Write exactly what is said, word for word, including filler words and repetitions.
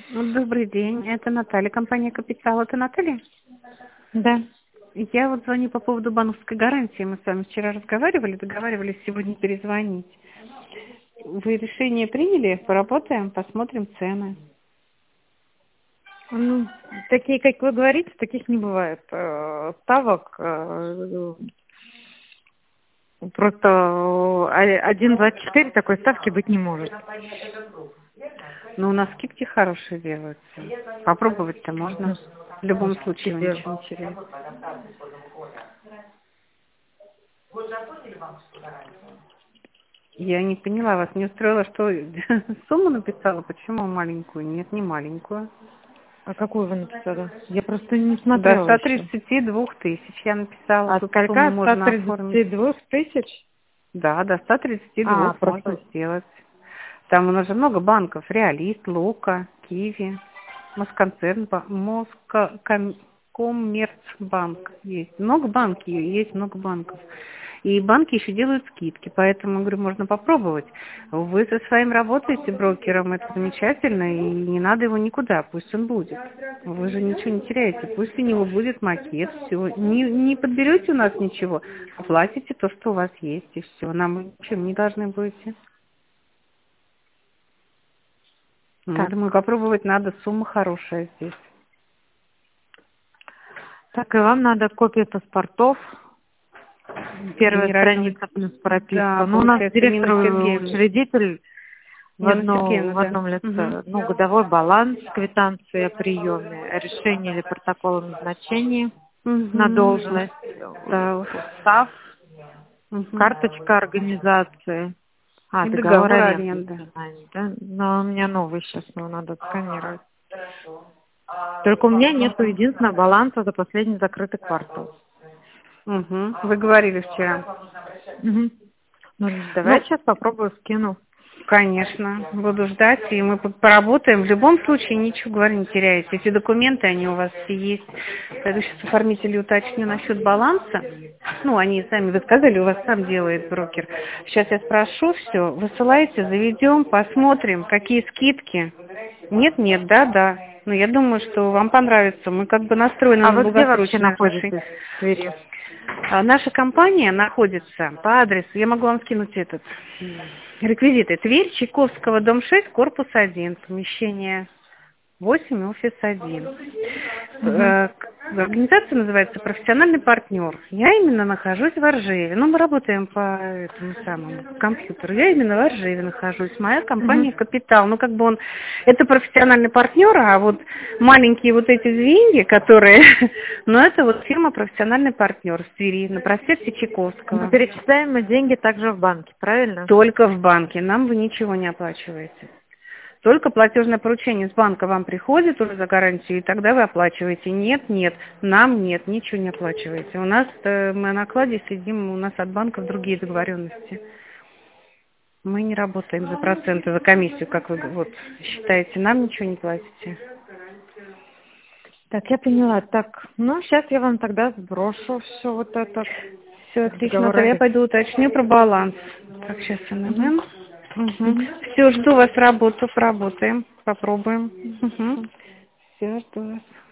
Добрый день, это Наталья, компания «Капитал». Это Наталья? Да. Я вот звоню по поводу банковской гарантии. Мы с вами вчера разговаривали, договаривались сегодня перезвонить. Вы решение приняли? Поработаем, посмотрим цены. Ну, такие, как вы говорите, таких не бывает. Э, Ставок э, просто один двадцать четыре такой ставки быть не может. Но у нас скидки хорошие делаются. Попробовать-то можно. В любом случае вы Тебе. ничего не теряете. Я не поняла, вас не устроило, что сумму написала? Почему маленькую? Нет, не маленькую. А какую вы написали? Я просто не До смотрела ста еще. тридцати двух тысяч я написала. А Тут сумму сколько? можно ста оформить. тридцати двух тысяч? Да, до ста тридцати А, двух можно просто. сделать. Там у нас же много банков. Реалист, Лука, Киви, Москонцерн, ба- Моска, Ком- Коммерцбанк есть. Много банков, есть много банков. И банки еще делают скидки, поэтому, говорю, можно попробовать. Вы со своим работаете брокером, это замечательно, и не надо его никуда, пусть он будет. Вы же ничего не теряете, пусть у него будет макет, все. Не, не подберете у нас ничего, оплатите то, что у вас есть, и все. Нам ничем не должны будете. Ну, я Так. думаю, попробовать надо, сумма хорошая здесь. Так, и вам надо копии паспортов. Первая Генерального... страница плюс прописка. Да, Ну, у нас получается, директор Нина и Сергеевна. учредитель в, Нина одно, Сергеевна, в да. одном лице. Ну, Угу. годовой баланс, квитанция о приеме, решение или протокол о назначении на Угу. должность, Устав. устав, Угу. карточка организации. А, И договор договор аренды. аренды. Да? Но у меня новый сейчас, его надо сканировать. Только у меня нету единственного баланса за последний закрытый квартал. Угу. Вы говорили вчера. Угу. Ну, давай Ну, сейчас попробую скину. конечно, буду ждать, и мы по- поработаем. В любом случае, ничего, говорю, не теряете. Эти документы, они у вас все есть. Я сейчас оформителей уточню насчет баланса. Ну, они сами, вы сказали, у вас сам делает брокер. Сейчас я спрошу все, высылайте, заведем, посмотрим, какие скидки. Нет, нет, да, да. Но я думаю, что вам понравится. Мы как бы настроены А на вы где вообще долгосрочные находитесь отношения. в Твери? А, Наша компания находится по адресу, я могу вам скинуть этот реквизиты. Тверь, Чайковского, дом шесть, корпус один, помещение восемь, офис один. Угу. Э, Организация называется «Профессиональный партнер». Я именно нахожусь в Оржеве. Ну, мы работаем по этому самому компьютеру. Я именно в Оржеве нахожусь. Моя Угу. компания «Капитал». Ну, как бы он... Это профессиональный партнер, а вот маленькие вот эти звенья, которые... Ну, это вот фирма «Профессиональный партнер» в Твери, на проспекте Мы Чайковского. перечисляем мы деньги также в банке, правильно? Только в банке. Нам вы ничего не оплачиваете. Только платежное поручение с банка вам приходит уже за гарантию, и тогда вы оплачиваете. Нет, нет, нам нет, ничего не оплачиваете. У нас, э, мы на окладе сидим, у нас от банков другие договоренности. Мы не работаем за проценты, за комиссию, как вы вот считаете, нам ничего не платите. Так, я поняла. Так, ну, сейчас я вам тогда сброшу все вот это. Все отлично, Договор Наталья, я аренды. пойду уточню про баланс. Так, сейчас Угу. НМ. Угу. Угу. Все, жду вас в работу, поработаем, попробуем. Угу. Все, жду вас.